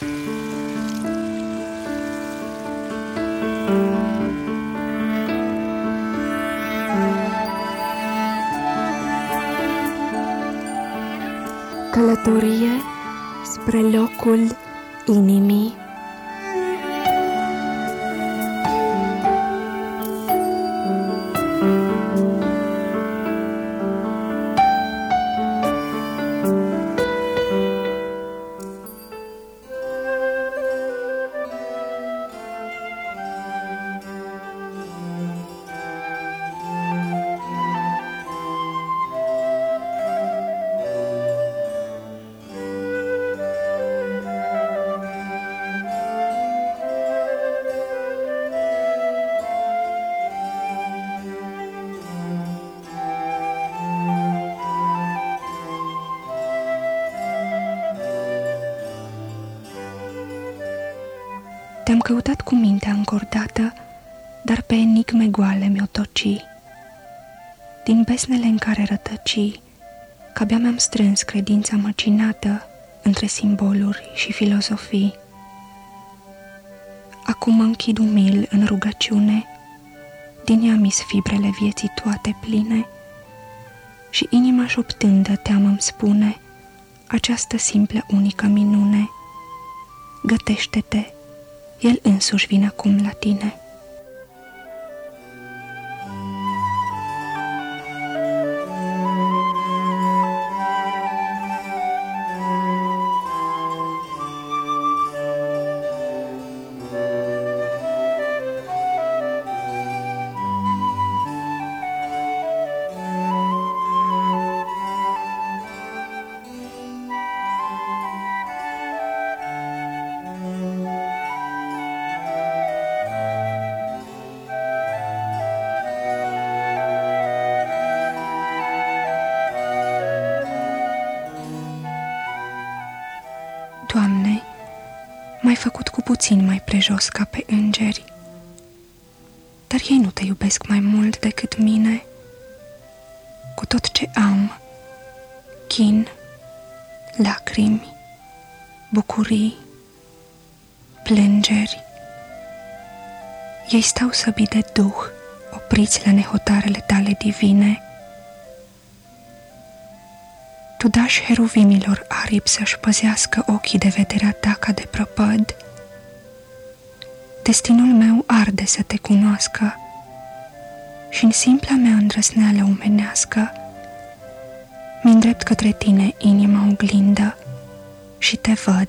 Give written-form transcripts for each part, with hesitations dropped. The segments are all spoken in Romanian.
Călătorie spre locul inimii. Te-am căutat cu mintea încordată, dar pe enigme goale mi-o toci. Din besnele în care rătăci, că-abia mi-am strâns credința măcinată între simboluri și filozofii. Acum mă închid umil în rugăciune, din ea mi-s fibrele vieții toate pline, și inima șoptândă teamă-mi spune această simplă unică minune: gătește-te, El însuși vine acum la tine. Doamne, m-ai făcut cu puțin mai prejos ca pe îngeri, dar ei nu te iubesc mai mult decât mine. Cu tot ce am, chin, lacrimi, bucurii, plângeri, ei stau săbii de duh, opriți la nehotarele tale divine. Tu dași heruvimilor aripi să-și păzească ochii de vederea ta ca de prăpăd. Destinul meu arde să te cunoască și în simpla mea îndrăzneală omenească mi-ndrept către tine inima oglindă și te văd.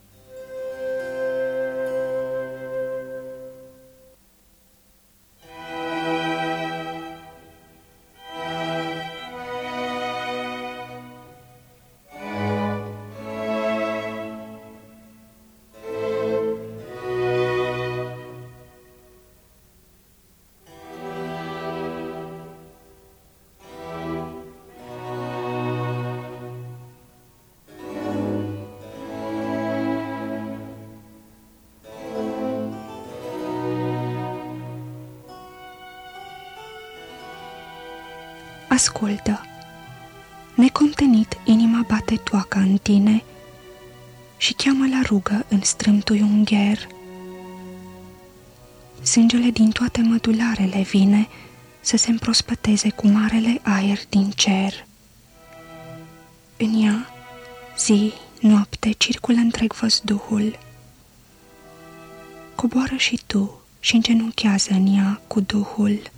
Ascultă, necontenit inima bate toaca în tine și cheamă la rugă în strâmtui ungher. Sângele din toate mădularele vine să se împrospăteze cu marele aer din cer. În ea, zi, noapte, circulă întreg văzduhul. Coboară și tu și îngenunchează în ea cu duhul.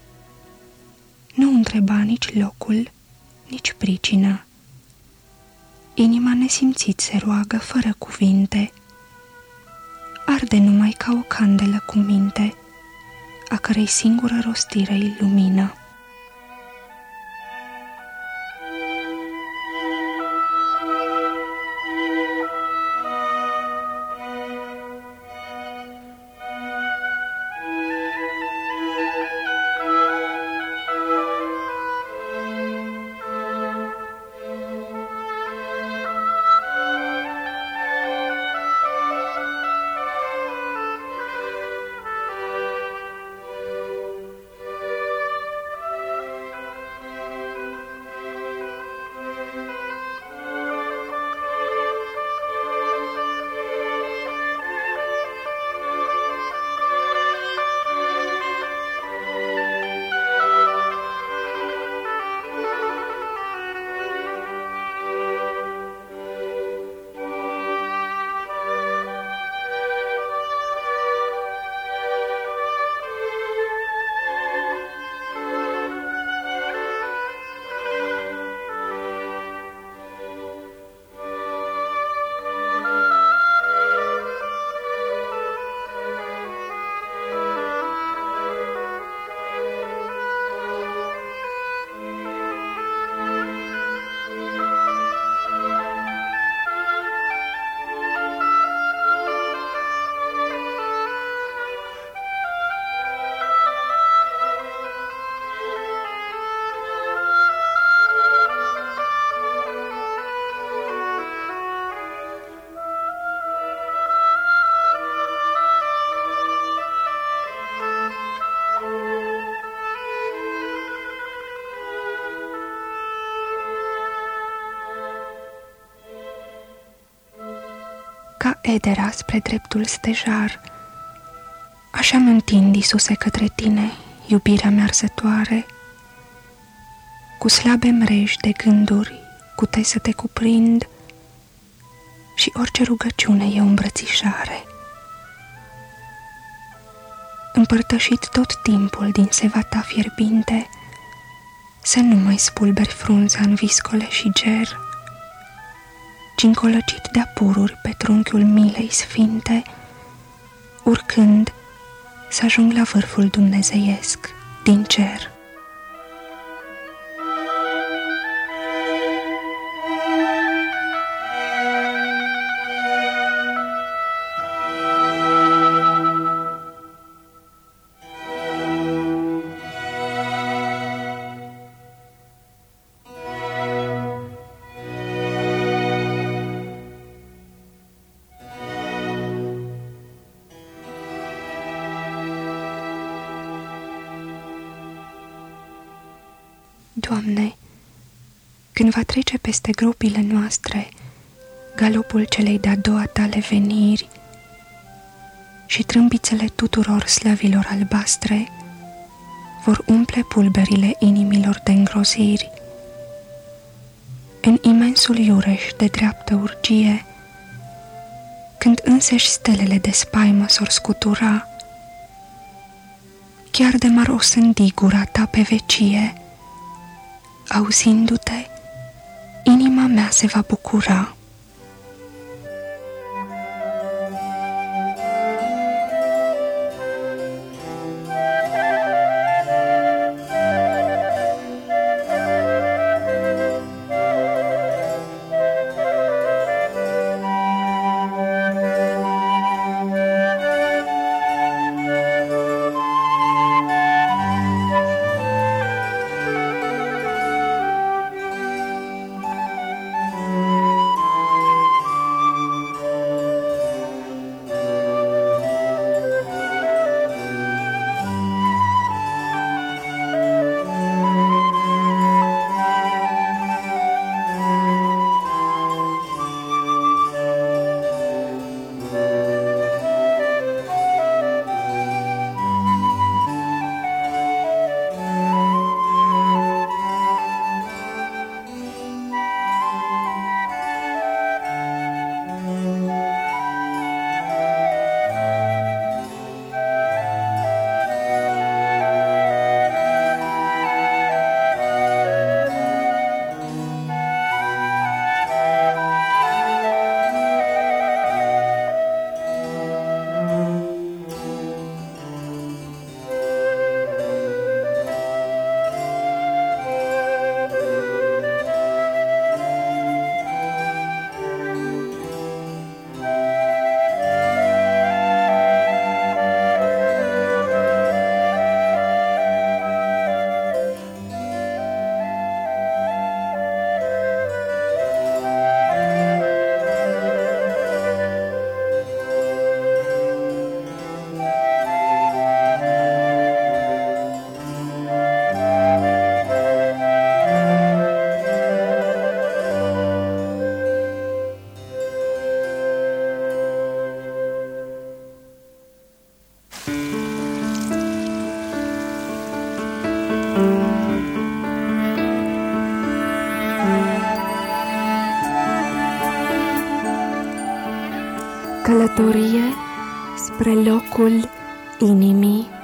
Nu întreba nici locul, nici pricina. Inima nesimțit se roagă fără cuvinte. Arde numai ca o candelă cu minte, a cărei singură rostire-i lumină. ca edera spre dreptul stejar. Așa mă întind, Iisuse, către tine, iubirea mea arzătoare. Cu slabe mreji de gânduri cutei să te cuprind și orice rugăciune e o îmbrățișare. Împărtășit tot timpul din seva ta fierbinte, să nu mai spulberi frunza în viscole și ger, ci încolăcit de apururi pe trunchiul milei sfinte, urcând să ajung la vârful dumnezeiesc din cer. Doamne, când va trece peste gropile noastre galopul celei de-a doua tale veniri și trâmbițele tuturor slăvilor albastre vor umple pulberile inimilor de îngroziri, în imensul iureș de dreaptă urgie, când însăși stelele de spaimă s-or scutura, chiar de m-ar osândi gura ta pe vecie, auzindu-te, inima mea se va bucura. Călătorie spre locul inimii.